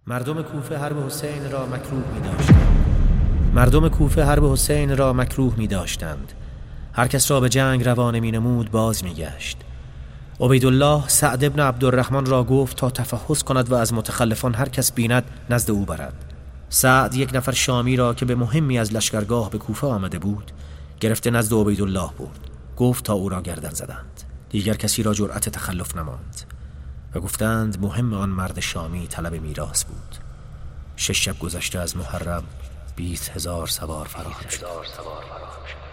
مردم کوفه حرب حسین را مکروه می داشتند. هر کس را به جنگ روانه می نمود باز می گشت. عبیدالله سعد ابن عبدالرحمن را گفت تا تفحص کند و از متخلفان هر کس بیند نزد او برد. سعد یک نفر شامی را که به مهمی از لشکرگاه به کوفه آمده بود گرفته نزد عبیدالله برد. گفت تا او را گردن زدند. دیگر کسی را جرأت تخلف نماند و گفتند مهم آن مرد شامی طلب میراث بود. 6 شب گذشته از محرم 20,000 سوار فراهم شد.